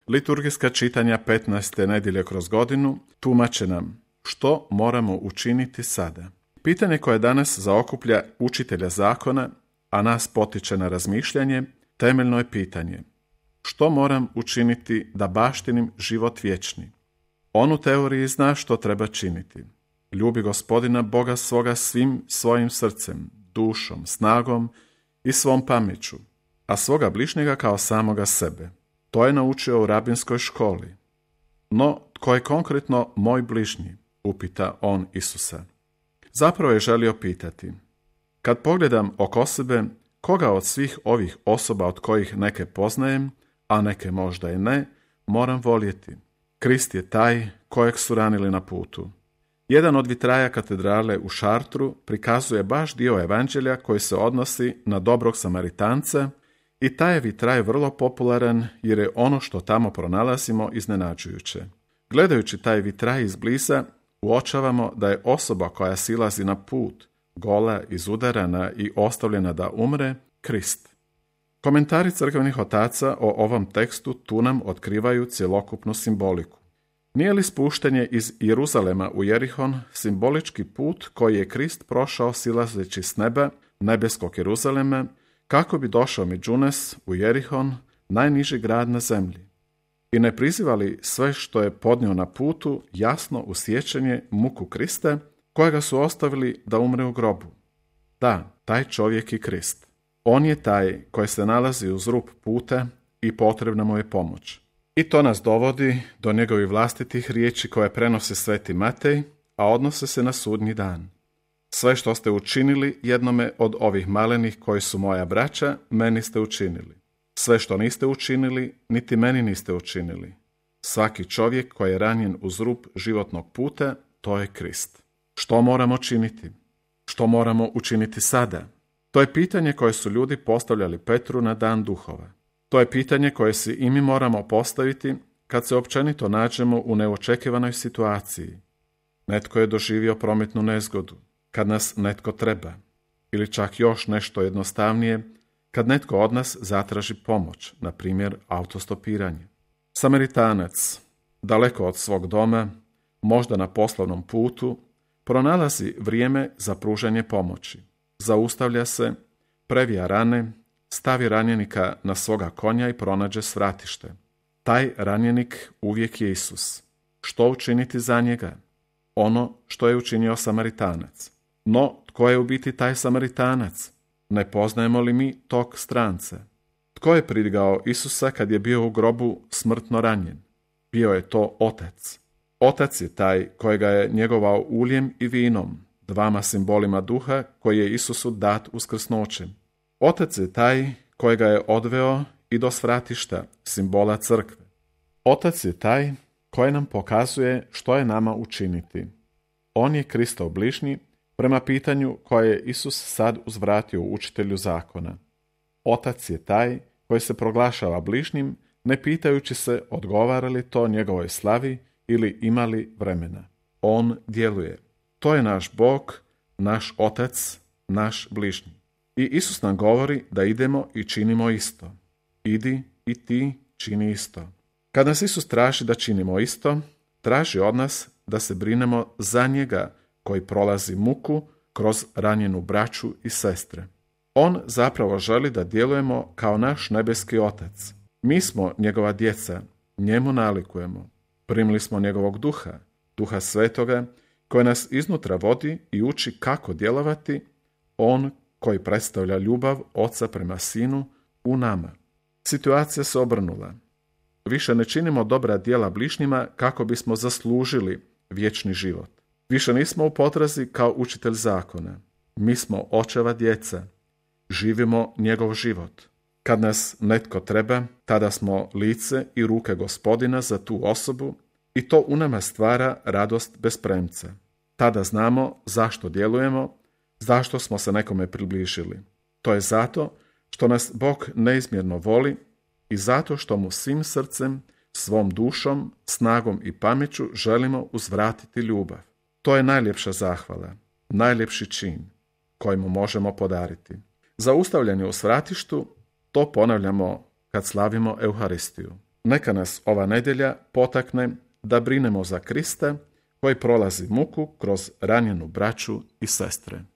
Liturgijska čitanja 15. nedjelje kroz godinu tumače nam što moramo učiniti sada. Pitanje koje danas zaokuplja učitelja zakona, a nas potiče na razmišljanje, temeljno je pitanje: što moram učiniti da baštinim život vječni? On u teoriji zna što treba činiti. Ljubi Gospodina Boga svoga svim svojim srcem, dušom, snagom i svom pameću, a svoga bližnjega kao samoga sebe. To je naučio u rabinskoj školi. No, tko je konkretno moj bližnji? Upita on Isusa. Zapravo je želio pitati: kad pogledam oko sebe, koga od svih ovih osoba od kojih neke poznajem, a neke možda i ne, moram voljeti? Krist je taj kojeg su ranili na putu. Jedan od vitraja katedrale u Šartru prikazuje baš dio evanđelja koji se odnosi na dobrog Samaritanca i taj je vitraj vrlo popularan jer je ono što tamo pronalazimo iznenađujuće. Gledajući taj vitraj izbliza, uočavamo da je osoba koja silazi na put, gola, izudarana i ostavljena da umre, Krist. Komentari crkvenih otaca o ovom tekstu tu nam otkrivaju cjelokupnu simboliku. Nije li spuštanje iz Jeruzalema u Jerihon simbolički put koji je Krist prošao silazeći s neba, nebeskog Jeruzalema, kako bi došao među nas u Jerihon, najniži grad na zemlji? I ne priziva li sve što je podnio na putu jasno u sjećanje muku Krista, kojega su ostavili da umre u grobu? Da, taj čovjek i Krist. On je taj koji se nalazi uz rub puta i potrebna mu je pomoć. I to nas dovodi do njegovih vlastitih riječi koje prenose Sveti Matej, a odnose se na sudnji dan. Sve što ste učinili jednome od ovih malenih koji su moja braća, meni ste učinili. Sve što niste učinili, niti meni niste učinili. Svaki čovjek koji je ranjen uz rub životnog puta, to je Krist. Što moramo činiti? Što moramo učiniti sada? To je pitanje koje su ljudi postavljali Petru na dan duhova. To je pitanje koje si i mi moramo postaviti kad se općenito nađemo u neočekivanoj situaciji. Netko je doživio prometnu nezgodu, kad nas netko treba, ili čak još nešto jednostavnije, kad netko od nas zatraži pomoć, na primjer autostopiranje. Samaritanac, daleko od svog doma, možda na poslovnom putu, pronalazi vrijeme za pružanje pomoći. Zaustavlja se, previja rane, stavi ranjenika na svoga konja i pronađe svratište. Taj ranjenik uvijek je Isus. Što učiniti za njega? Ono što je učinio Samaritanac. No, tko je u biti taj Samaritanac? Ne poznajemo li mi tog stranca? Tko je pridigao Isusa kad je bio u grobu smrtno ranjen? Bio je to Otac. Otac je taj kojega je njegovao uljem i vinom, dvama simbolima duha koji je Isusu dat uskrsnoćem. Otac je taj kojega je odveo i do svratišta, simbola crkve. Otac je taj koji nam pokazuje što je nama učiniti. On je Kristov bližnji prema pitanju koje je Isus sad uzvratio učitelju zakona. Otac je taj koji se proglašava bližnjim, ne pitajući se odgovara li to njegovoj slavi ili ima li vremena. On djeluje. To je naš Bog, naš Otac, naš bližnji. I Isus nam govori da idemo i činimo isto. Idi i ti čini isto. Kad nas Isus traži da činimo isto, traži od nas da se brinemo za njega koji prolazi muku kroz ranjenu braću i sestre. On zapravo želi da djelujemo kao naš nebeski Otac. Mi smo njegova djeca, njemu nalikujemo. Primili smo njegovog duha, duha svetoga, koji nas iznutra vodi i uči kako djelovati, on koji predstavlja ljubav Oca prema Sinu u nama. Situacija se obrnula. Više ne činimo dobra djela bližnjima kako bismo zaslužili vječni život. Više nismo u potrazi kao učitelj zakona. Mi smo očeva djeca. Živimo njegov život. Kad nas netko treba, tada smo lice i ruke Gospodina za tu osobu i to u nama stvara radost bez premca. Tada znamo zašto djelujemo, zašto smo se nekome približili. To je zato što nas Bog neizmjerno voli i zato što mu svim srcem, svom dušom, snagom i pameću želimo uzvratiti ljubav. To je najljepša zahvala, najljepši čin koji mu možemo podariti. Zaustavljanje u svratištu, to ponavljamo kad slavimo Euharistiju. neka nas ova nedjelja potakne da brinemo za Krista koji prolazi muku kroz ranjenu braću i sestre.